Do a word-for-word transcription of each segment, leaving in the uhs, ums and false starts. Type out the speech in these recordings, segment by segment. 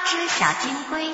只小金龟。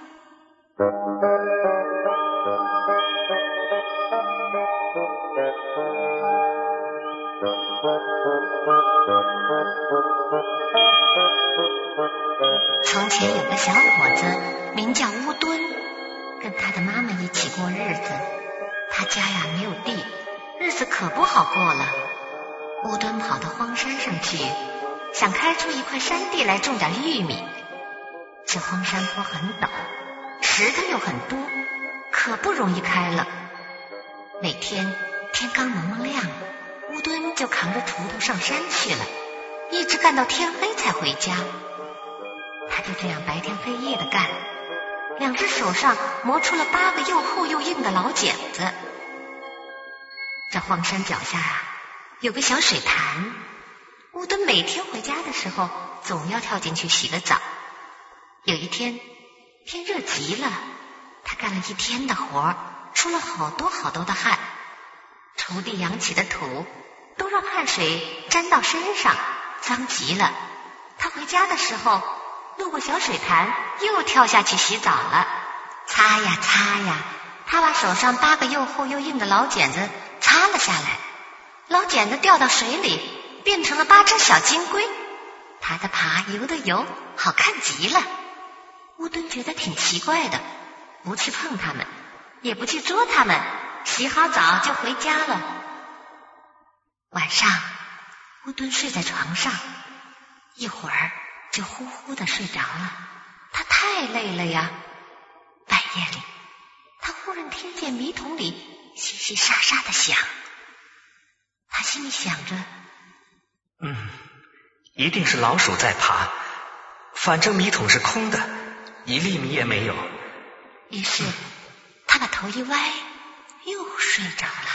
从前有个小伙子名叫乌墩，跟他的妈妈一起过日子。他家呀没有地，日子可不好过了。乌墩跑到荒山上去，想开出一块山地来种点玉米。这荒山坡很陡，石头又很多，可不容易开了。每天天刚蒙蒙亮，乌墩就扛着锄头上山去了，一直干到天黑才回家。他就这样白天黑夜的干，两只手上磨出了八个又厚又硬的老茧子。这荒山脚下啊，有个小水潭，乌墩每天回家的时候总要跳进去洗个澡。有一天天热极了，他干了一天的活，出了好多好多的汗，锄地扬起的土都让汗水沾到身上，脏极了。他回家的时候路过小水潭，又跳下去洗澡了。擦呀擦呀，他把手上八个又厚又硬的老茧子擦了下来，老茧子掉到水里，变成了八只小金龟，爬的爬，游的游，好看极了。乌墩觉得挺奇怪的，不去碰它们，也不去捉它们，洗好澡就回家了。晚上乌墩睡在床上，一会儿就呼呼地睡着了，他太累了呀。半夜里他忽然听见米桶里淅淅沙沙的响，他心里想着， 嗯，一定是老鼠在爬，反正米桶是空的，一粒米也没有。 于是他把头一歪，又睡着了。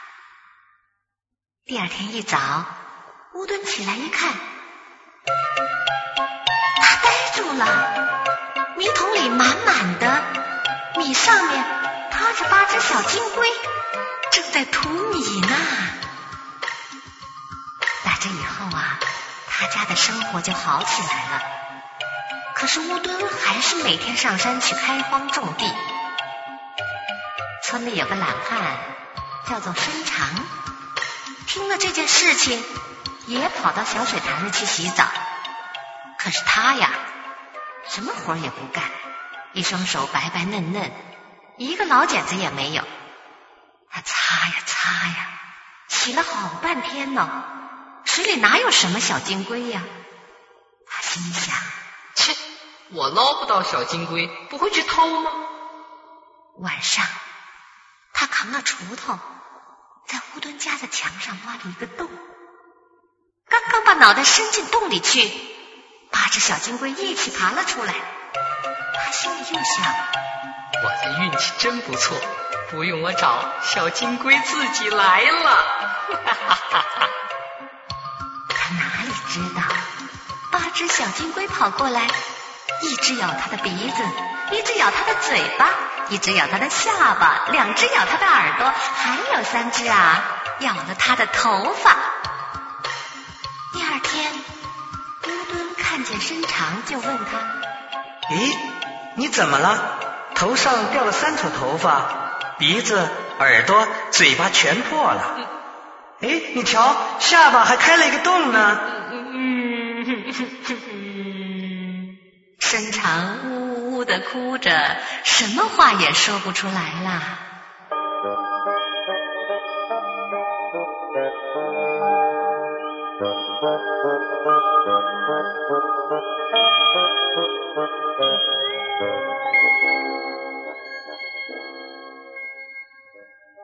第二天一早，乌墩起来一看，他呆住了，米桶里满满的，米上面趴着八只小金龟，正在吐米呢。打这以后啊，他家的生活就好起来了。可是乌墩还是每天上山去开荒种地。村里有个懒汉叫做申长，听了这件事情，也跑到小水潭里去洗澡。可是他呀，什么活也不干，一双手白白嫩嫩，一个老茧子也没有。他擦呀擦呀，洗了好半天呢，水里哪有什么小金龟呀？他心想， 切，我捞不到小金龟，不会去偷吗？ 晚上他扛了锄头，在乌墩家的墙上挖了一个洞，刚刚把脑袋伸进洞里去，八只小金龟一起爬了出来。他心里又想， 我的运气真不错，不用我找，小金龟自己来了。 他哪里知道，八只小金龟跑过来，一只咬他的鼻子，一只咬他的嘴巴，一只咬他的下巴，两只咬他的耳朵，还有三只啊咬了他的头发。第二天，乌墩看见申长，就问他， 咦，你怎么了？头上掉了三撮头发，鼻子、耳朵、嘴巴全破了。哎，你瞧，下巴还开了一个洞呢。 申长呜呜地哭着，什么话也说不出来了。